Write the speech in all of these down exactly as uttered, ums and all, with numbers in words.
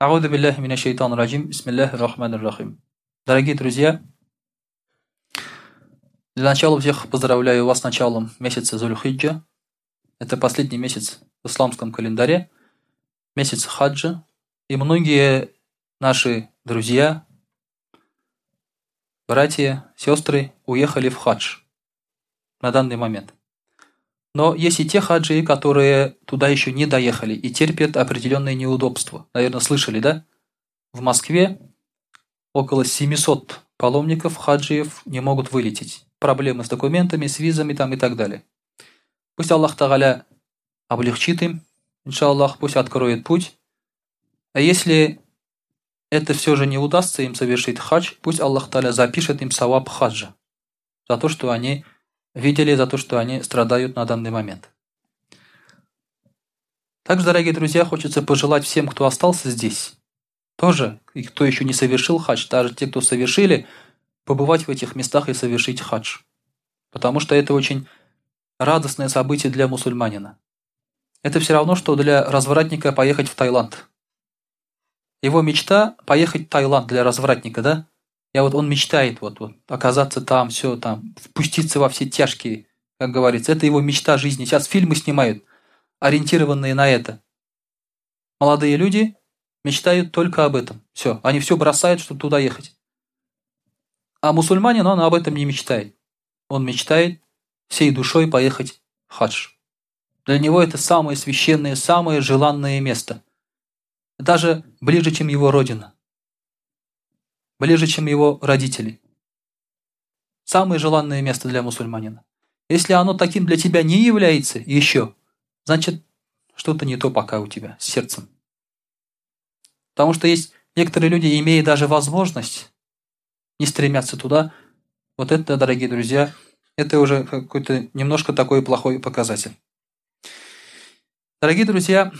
Ауду билляхи минаш шайтанир раджим. Бисмиллахир рахманир рахим. Дорогие друзья, для начала всех поздравляю вас с началом месяца Зуль-Хиджа. Это последний месяц в исламском календаре, месяц хаджа. И многие наши друзья, братья, сестры уехали в хадж на данный момент. Но есть и те хаджи, которые туда еще не доехали и терпят определенные неудобства. Наверное, слышали, да? В Москве около семисот паломников, хаджиев не могут вылететь. Проблемы с документами, с визами там и так далее. Пусть Аллах Тааля облегчит им, иншаллах, пусть откроет путь. А если это все же не удастся им совершить хадж, пусть Аллах Тааля запишет им саваб хаджа за то, что они видели, за то, что они страдают на данный момент. Также, дорогие друзья, хочется пожелать всем, кто остался здесь, тоже, и кто еще не совершил хадж, даже те, кто совершили, побывать в этих местах и совершить хадж. Потому что это очень радостное событие для мусульманина. Это все равно, что для развратника поехать в Таиланд. Его мечта – поехать в Таиланд для развратника, да? Я вот он мечтает вот, вот оказаться там, все там, впуститься во все тяжкие, как говорится. Это его мечта жизни. Сейчас фильмы снимают, ориентированные на это. Молодые люди мечтают только об этом. Все, они все бросают, чтобы туда ехать. А мусульманин, он об этом не мечтает. Он мечтает всей душой поехать в хадж. Для него это самое священное, самое желанное место. Даже ближе, чем его родина. Ближе, чем его родители. Самое желанное место для мусульманина. Если оно таким для тебя не является еще, значит, что-то не то пока у тебя с сердцем. Потому что есть некоторые люди, имея даже возможность, не стремятся туда. Вот это, дорогие друзья, это уже какой-то немножко такой плохой показатель. Дорогие друзья,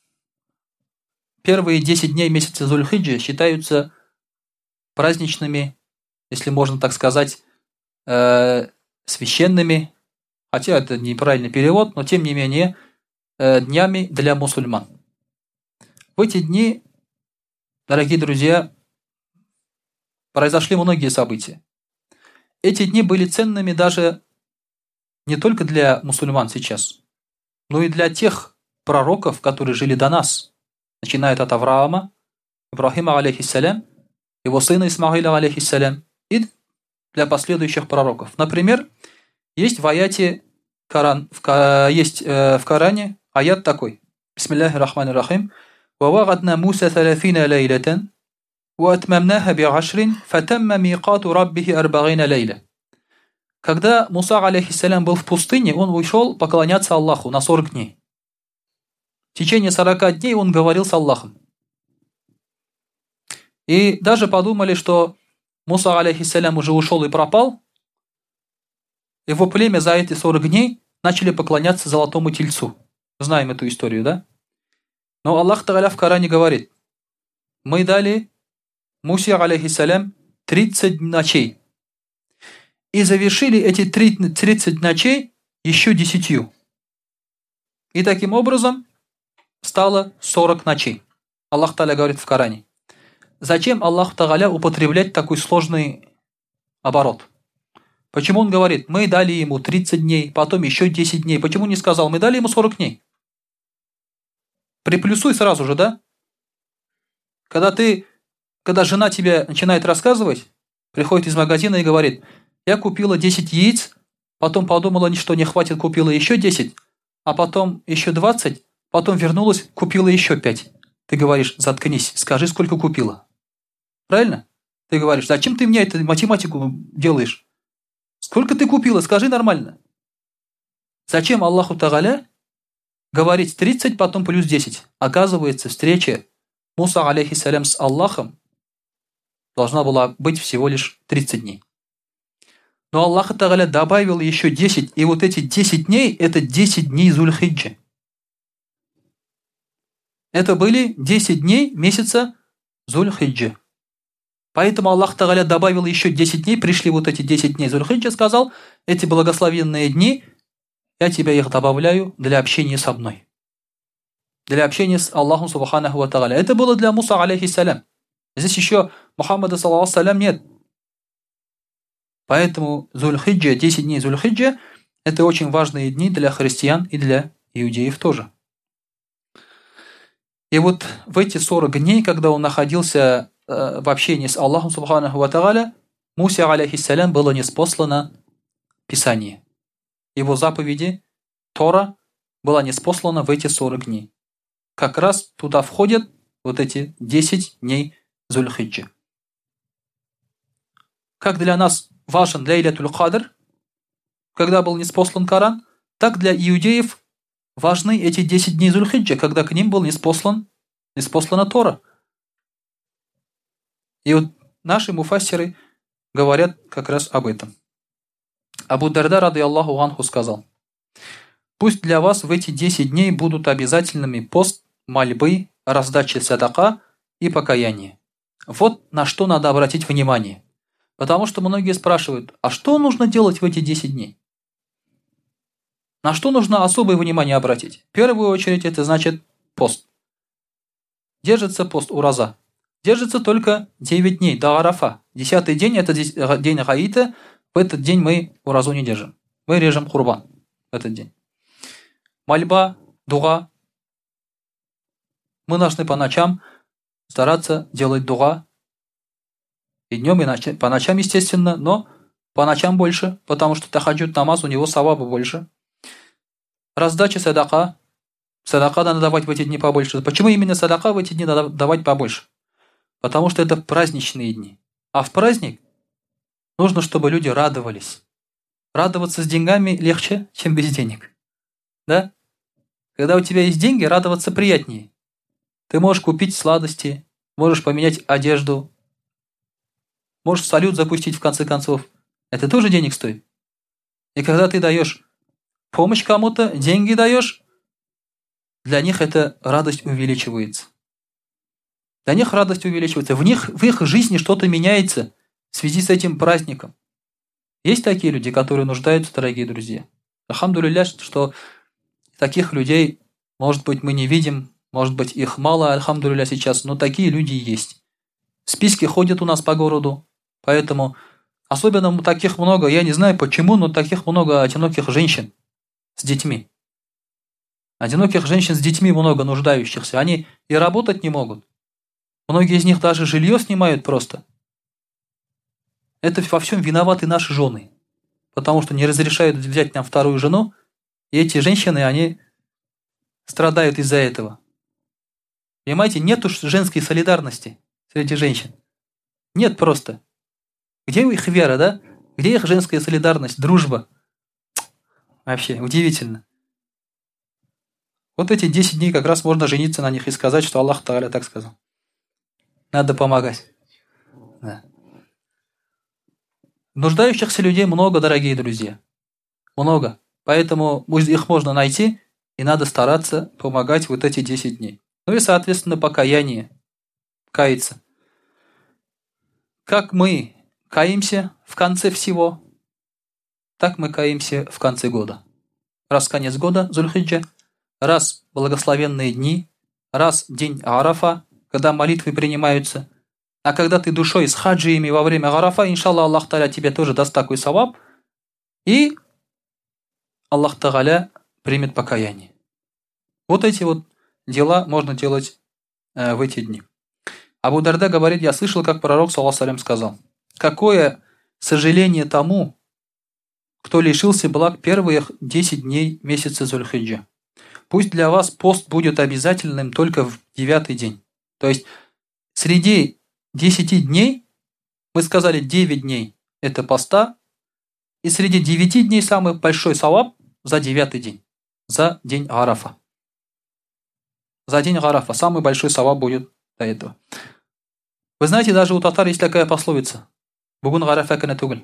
первые десять дней месяца Зуль-Хиджа считаются праздничными, если можно так сказать, э, священными, хотя это неправильный перевод, но тем не менее, э, днями для мусульман. В эти дни, дорогие друзья, произошли многие события. Эти дни были ценными даже не только для мусульман сейчас, но и для тех пророков, которые жили до нас, начиная от Авраама, Ибрахима, алейхиссалям, его сына Исмаиля, алейхиссалям, и для последующих пророков. Например, есть в аяте Коран, в, есть э, в Коране аят такой. Бисмиллахи рахмани рахим. وَوَغَدْنَا مُوسَى ثَلَاثِينَ لَيْلَةً وَأَتْمَمْنَاهَا بِعَشْرٍ فَتَمَّ مِيقَاتُ رَبِّهِ أَرْبَعِينَ لَيْلَةً. Когда Муса, алейхиссалям, был в пустыне, он ушел поклоняться Аллаху на сорок дней. В течение сорока дней он говорил с Аллахом. И даже подумали, что Муса, алейхиссалям, уже ушел и пропал. Его племя за эти сорок дней начали поклоняться золотому тельцу. Знаем эту историю, да? Но Аллах Тааля в Коране говорит: мы дали Мусе, алейхиссалям, тридцать ночей. И завершили эти тридцать ночей еще десятью. И таким образом стало сорок ночей. Аллах Тааля говорит в Коране. Зачем Аллаху Тааля употреблять такой сложный оборот? Почему он говорит, мы дали ему тридцать дней, потом еще десять дней? Почему не сказал, мы дали ему сорок дней? Приплюсуй сразу же, да? Когда ты, когда жена тебе начинает рассказывать, приходит из магазина и говорит, я купила десять яиц, потом подумала, что не хватит, купила еще десять, а потом еще двадцать, потом вернулась, купила еще пять. Ты говоришь, заткнись, скажи, сколько купила. Правильно? Ты говоришь, зачем ты мне эту математику делаешь? Сколько ты купила? Скажи нормально. Зачем Аллаху Тааля говорить тридцать, потом плюс десять? Оказывается, встреча Муса, алейхиссалям, с Аллахом должна была быть всего лишь тридцать дней. Но Аллах Тааля добавил еще десять, и вот эти десять дней, это десять дней Зуль-Хиджа. Это были десять дней месяца Зуль-Хиджа. Поэтому Аллах Тааля добавил еще десять дней, пришли вот эти десять дней Зуль-Хиджа, сказал, эти благословенные дни, я тебя их добавляю для общения со мной. для общения с Аллахом Субханаху ва Тааля. Это было для Муса, алейхиссалям. Здесь еще Мухаммада, саллаллаху салям, нет. Поэтому Зуль-Хиджа, десять дней Зуль-Хиджа, это очень важные дни для христиан и для иудеев тоже. И вот в эти сорок дней, когда он находился э, в общении с Аллахом Субханаху ва Тааля, Мусе, алейхиссалям, было ниспослано Писание. Его заповеди, Тора, была ниспослана в эти сорок дней. Как раз туда входят вот эти десять дней Зуль-Хиджа. Как для нас важен Лейлятуль Кадр, когда был ниспослан Коран, так для иудеев важны эти десять дней Зуль-Хиджа, когда к ним был ниспослан, ниспослана Тора. И вот наши муфассиры говорят как раз об этом. Абу Дарда, ради Аллаху анху, сказал: «Пусть для вас в эти десять дней будут обязательными пост, мольбы, раздача садака и покаяние. Вот на что надо обратить внимание. Потому что многие спрашивают, а что нужно делать в эти десять дней? На что нужно особое внимание обратить? В первую очередь это значит пост. Держится пост ураза. Держится только девять дней до Арафа. Десятый день это день Гаита. В этот день мы уразу не держим. Мы режем курбан в этот день. Мольба, дуга. Мы должны по ночам стараться делать дуга. И днем, и по ночам, естественно, но по ночам больше, потому что тахаджуд намаз, у него саваба больше. Раздача садака. Садака надо давать в эти дни побольше. Почему именно садака в эти дни надо давать побольше? Потому что это праздничные дни. А в праздник нужно, чтобы люди радовались. Радоваться с деньгами легче, чем без денег. Да? Когда у тебя есть деньги, радоваться приятнее. Ты можешь купить сладости, можешь поменять одежду, можешь салют запустить в конце концов. Это тоже денег стоит. И когда ты даешь помощь кому-то, деньги даешь, для них эта радость увеличивается. Для них радость увеличивается. В них, в их жизни что-то меняется в связи с этим праздником. Есть такие люди, которые нуждаются, дорогие друзья. Алхамдулилля, что таких людей, может быть, мы не видим, может быть, их мало, алхамдулилля, сейчас, но такие люди есть. Списки ходят у нас по городу, поэтому особенно таких много, я не знаю почему, но таких много одиноких женщин с детьми. Одиноких женщин с детьми много нуждающихся. Они и работать не могут. Многие из них даже жилье снимают просто. Это во всем виноваты наши жены. Потому что не разрешают взять нам вторую жену. И эти женщины, они страдают из-за этого. Понимаете, нет уж женской солидарности среди женщин. Нет просто. Где их вера, да? Где их женская солидарность, дружба? Вообще, удивительно. Вот эти десять дней как раз можно жениться на них и сказать, что Аллах Тааля так сказал. Надо помогать. Да. Нуждающихся людей много, дорогие друзья. Много. Поэтому их можно найти, и надо стараться помогать вот эти десять дней. Ну и, соответственно, покаяние. Каяться. Как мы каемся в конце всего, так мы каемся в конце года. Раз конец года, Зуль-Хиджа, раз благословенные дни, раз день Арафа, когда молитвы принимаются. А когда ты душой с хаджиями во время Арафа, иншаллах, Аллах Тааля тебе тоже даст такой саваб, и Аллах Тааля примет покаяние. Вот эти вот дела можно делать э, в эти дни. Абу Дарда говорит, я слышал, как пророк, саллаллаху алейхи сказал: какое сожаление тому, кто лишился благ первых десять дней месяца Зуль-Хиджа. Пусть для вас пост будет обязательным только в девятый день. То есть среди десяти дней, мы сказали девять дней это поста, и среди девяти дней самый большой саваб за девятый день, за день Арафа. За день Арафа самый большой саваб будет до этого. Вы знаете, даже у татар есть такая пословица: «Бугун Арафа кана тугл».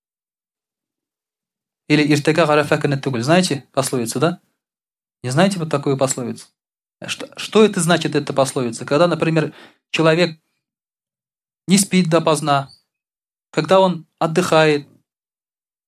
Или «Иртага Арафа кана тугл». Знаете пословицу, да? Не знаете вот такую пословицу? Что, что это значит, эта пословица? Когда, например, человек не спит допоздна, когда он отдыхает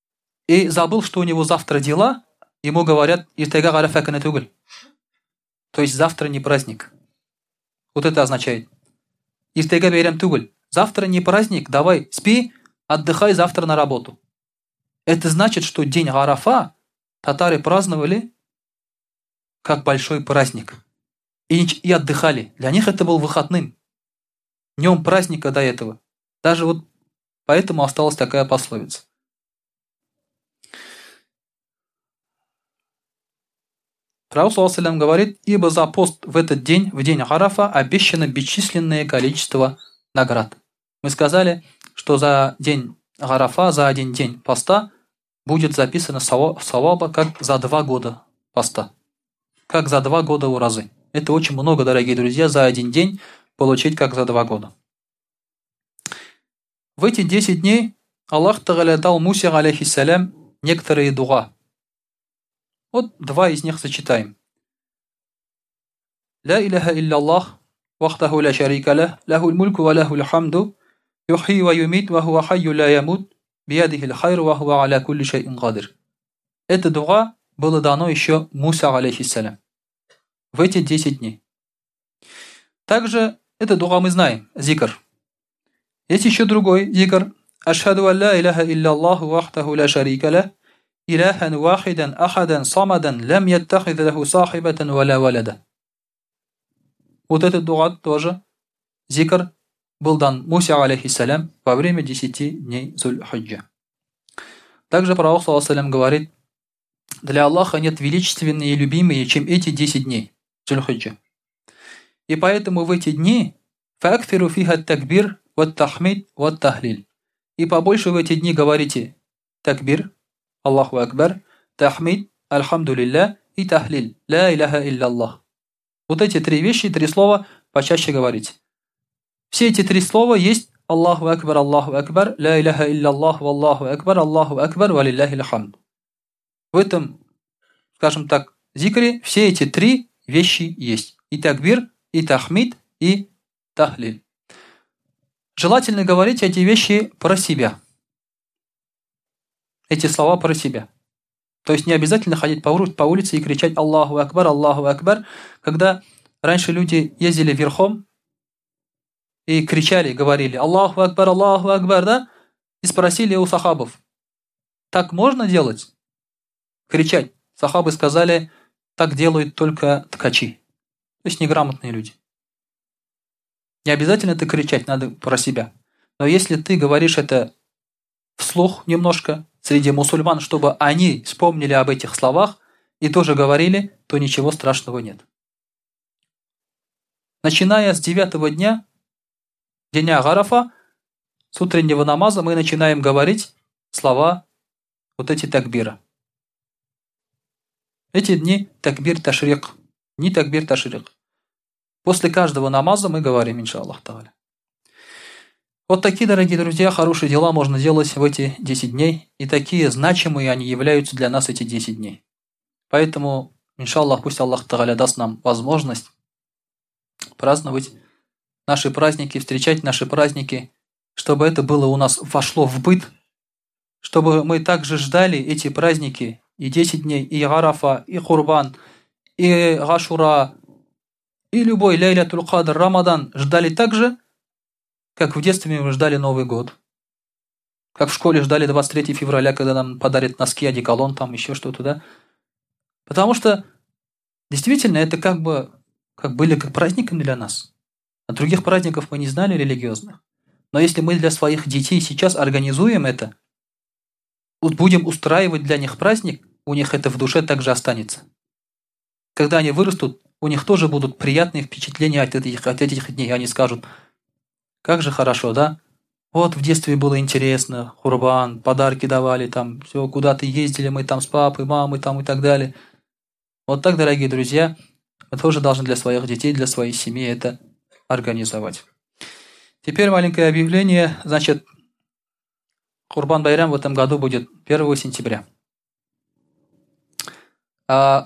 и забыл, что у него завтра дела, ему говорят «Иртага Арафа кана тугл». То есть завтра не праздник. Вот это означает. Иртега бейрам тугуль. Завтра не праздник, давай спи, отдыхай завтра на работу. Это значит, что день Арафа татары праздновали как большой праздник. И, и отдыхали. Для них это был выходным. Днем праздника до этого. Даже вот поэтому осталась такая пословица. Пророк саллаллаху алейхи ва саллям говорит: ибо за пост в этот день, в день Арафа, обещано бесчисленное количество наград. Мы сказали, что за день Арафа, за один день поста будет записано саваба как за два года поста. Как за два года уразы. Это очень много, дорогие друзья, за один день получить как за два года. В эти десять дней Аллах Тааля дал Мусе алейхиссалям некоторые дуа. Вот два из них зачитаем. Ла иляха илляллах, вахтаху ла шарика лах, лахул мульку ва лахул хамду, юхи ва юмит ва хуа хайю ла ямут, биядихил хайру ва хуа аля кулли шайин гадир. Это дуа было дано еще Мусе алейхиссалям в эти десять дней. Также это дуа мы знаем, зикр. Есть еще другой зикр. Ашхаду ан ла иляха илляллаху вахтаху ла шарика лах, иляхан вахидан ахадан самадан лям яттахид лаху сахибатан ва ла валада. Вот этот дуа тоже, зикр, был дан Мусе алейхиссалям во время десяти дней Зуль-Хаджа. Также пророк саллаллаху алейхи ва саллям говорит: для Аллаха нет величественнее и любимее, чем эти десять дней Зуль-Хаджа. И поэтому в эти дни фаактиру фиха такбир ват тахмид ват тахлиль. И побольше в эти дни говорите такбир, Аллаху акбар, тахмид, альхамдулилля и тахлиль, ла иляха илляллах. Вот эти три вещи, три слова почаще говорите. Все эти три слова есть Аллаху акбар, Аллаху акбар, ла иляха илляллах, валлаху акбар, Аллаху акбар, валиллахи хамд. В этом, скажем так, зикре все эти три вещи есть. И такбир, и тахмид, и тахлиль. Желательно говорить эти вещи про себя. Эти слова про себя. То есть не обязательно ходить по улице и кричать Аллаху акбар, Аллаху акбар. Когда раньше люди ездили верхом и кричали, говорили Аллаху акбар, Аллаху акбар, да? И спросили у сахабов: так можно делать? Кричать. Сахабы сказали: так делают только ткачи. То есть неграмотные люди. Не обязательно это кричать, надо про себя. Но если ты говоришь это вслух немножко среди мусульман, чтобы они вспомнили об этих словах и тоже говорили, то ничего страшного нет. Начиная с девятого дня, дня Арафа, с утреннего намаза мы начинаем говорить слова вот эти такбира. Эти дни такбир ташрик, не такбир ташрик. После каждого намаза мы говорим, иншаллах тааля. Вот такие, дорогие друзья, хорошие дела можно делать в эти десять дней, и такие значимые они являются для нас эти десять дней. Поэтому, иншаллах, пусть Аллах тааля даст нам возможность праздновать наши праздники, встречать наши праздники, чтобы это было у нас вошло в быт, чтобы мы также ждали эти праздники и десять дней, и Арафа, и Курбан, и Гашура, и любой Ляйлятуль Кадр, Рамадан ждали так же, как в детстве мы ждали Новый год. Как в школе ждали двадцать третьего февраля, когда нам подарят носки, одеколон, там еще что-то, да. Потому что действительно это как бы как были как праздниками для нас. А других праздников мы не знали религиозных. Но если мы для своих детей сейчас организуем это, будем устраивать для них праздник, у них это в душе также останется. Когда они вырастут, у них тоже будут приятные впечатления от этих, от этих дней. Они скажут: как же хорошо, да? Вот в детстве было интересно, Курбан, подарки давали, там, все, куда-то ездили мы там с папой, мамой там и так далее. Вот так, дорогие друзья, мы тоже должны для своих детей, для своей семьи это организовать. Теперь маленькое объявление. Значит, Курбан Байрам в этом году будет первого сентября. А,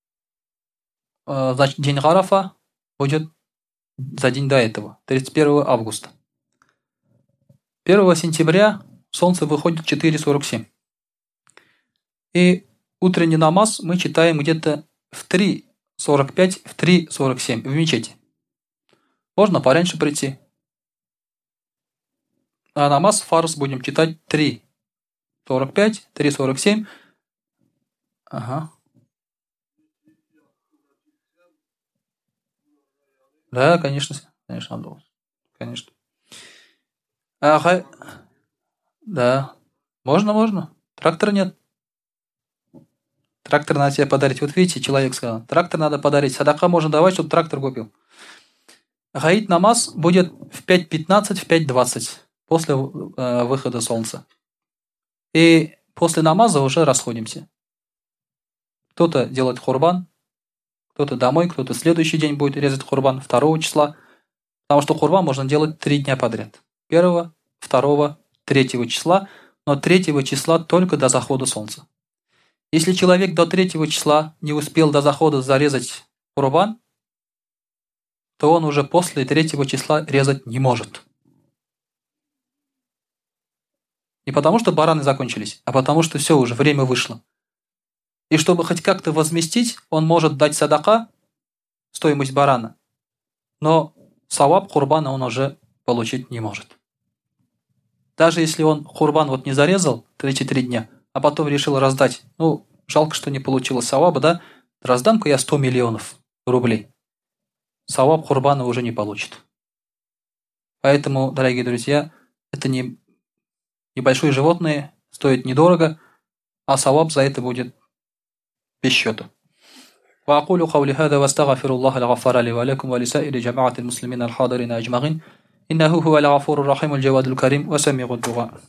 а значит, день Арафа будет за день до этого, тридцать первого августа. первого сентября солнце выходит в четыре сорок семь. И утренний намаз мы читаем где-то в три сорок пять в три сорок семь в мечети. Можно пораньше прийти. А намаз фарз будем читать три сорок пять, три сорок семь. Ага. Да, конечно, конечно, Абдулла. Конечно. Ага. Да. Можно, можно. Трактора нет. Трактор надо себе подарить. Вот видите, человек сказал, трактор надо подарить. Садака можно давать, чтобы трактор купил. Гаид намаз будет в пять пятнадцать, в пять двадцать после э, выхода солнца. И после намаза уже расходимся. Кто-то делает хурбан, кто-то домой, кто-то следующий день будет резать хурбан второго числа. Потому что хурбан можно делать три дня подряд. Первого, второго, третьего числа, но третьего числа только до захода солнца. Если человек до третьего числа не успел до захода зарезать хурбан, то он уже после третьего числа резать не может. Не потому, что бараны закончились, а потому, что все, уже время вышло. И чтобы хоть как-то возместить, он может дать садака, стоимость барана, но саваб хурбана он уже получить не может. Даже если он хурбан вот не зарезал тридцать три дня, а потом решил раздать, ну, жалко, что не получилось саваба, да, раздам-ка я сто миллионов рублей. Саваб хурбана уже не получит. Поэтому, дорогие друзья, это не небольшое животное, стоит недорого, а саваб за это будет без счета. وأقول قولي هذا واستغفر الله الغفار لي ولكم ولسائر جماعة المسلمين الحاضرين أجمعين إنه هو الغفور الرحيم الجواد الكريم وسميع الدعاء.